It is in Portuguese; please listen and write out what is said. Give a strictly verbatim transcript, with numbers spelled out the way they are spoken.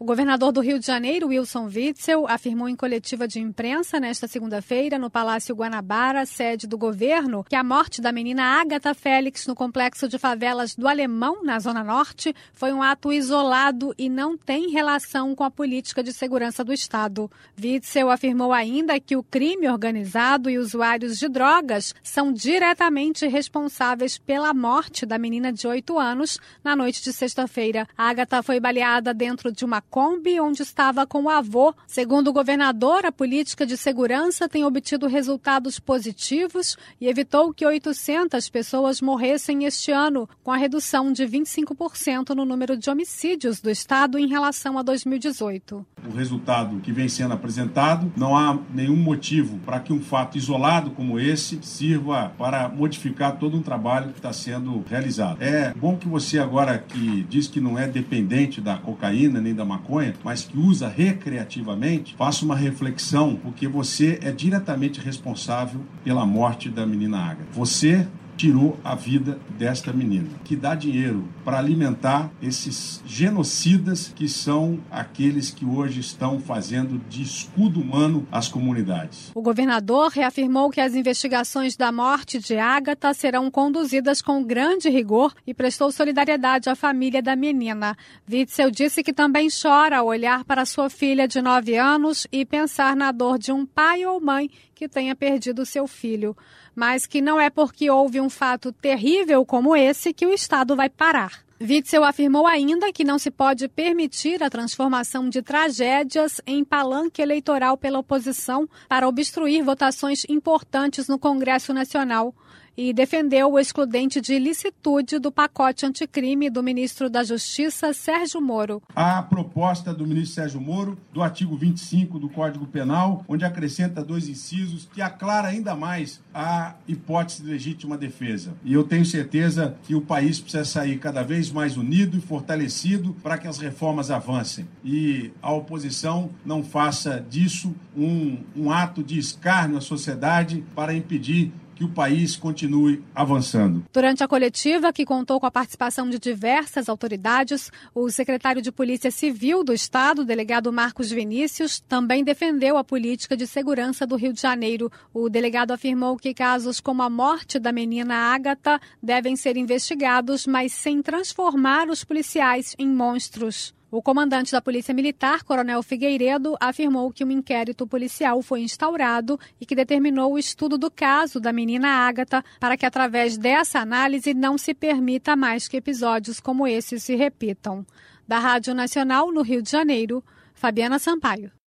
O governador do Rio de Janeiro, Wilson Witzel, afirmou em coletiva de imprensa nesta segunda-feira no Palácio Guanabara, sede do governo, que a morte da menina Ágata Félix no complexo de favelas do Alemão, na Zona Norte, foi um ato isolado e não tem relação com a política de segurança do Estado. Witzel afirmou ainda que o crime organizado e usuários de drogas são diretamente responsáveis pela morte da menina de oito anos na noite de sexta-feira. Ágata foi baleada dentro de uma Kombi, onde estava com o avô. Segundo o governador, a política de segurança tem obtido resultados positivos e evitou que oitocentas pessoas morressem este ano, com a redução de vinte e cinco por cento no número de homicídios do estado em relação a dois mil e dezoito. O resultado que vem sendo apresentado, não há nenhum motivo para que um fato isolado como esse sirva para modificar todo um trabalho que está sendo realizado. É bom que você agora que diz que não é dependente da cocaína nem da maconha, mas que usa recreativamente, faça uma reflexão, porque você é diretamente responsável pela morte da menina Ágata. Você tirou a vida desta menina, que dá dinheiro para alimentar esses genocidas que são aqueles que hoje estão fazendo de escudo humano as comunidades. O governador reafirmou que as investigações da morte de Ágata serão conduzidas com grande rigor e prestou solidariedade à família da menina. Witzel disse que também chora ao olhar para sua filha de nove anos e pensar na dor de um pai ou mãe que tenha perdido seu filho, mas que não é porque houve um fato terrível como esse que o Estado vai parar. Witzel afirmou ainda que não se pode permitir a transformação de tragédias em palanque eleitoral pela oposição para obstruir votações importantes no Congresso Nacional e defendeu o excludente de ilicitude do pacote anticrime do ministro da Justiça, Sérgio Moro. A proposta do ministro Sérgio Moro, do artigo vinte e cinco do Código Penal, onde acrescenta dois incisos que aclara ainda mais a hipótese de legítima defesa. E eu tenho certeza que o país precisa sair cada vez mais unido e fortalecido para que as reformas avancem. E a oposição não faça disso um, um ato de escárnio à sociedade para impedir que o país continue avançando. Durante a coletiva, que contou com a participação de diversas autoridades, o secretário de Polícia Civil do Estado, o delegado Marcos Vinícius, também defendeu a política de segurança do Rio de Janeiro. O delegado afirmou que casos como a morte da menina Ágata devem ser investigados, mas sem transformar os policiais em monstros. O comandante da Polícia Militar, Coronel Figueiredo, afirmou que um inquérito policial foi instaurado e que determinou o estudo do caso da menina Ágata para que, através dessa análise, não se permita mais que episódios como esse se repitam. Da Rádio Nacional, no Rio de Janeiro, Fabiana Sampaio.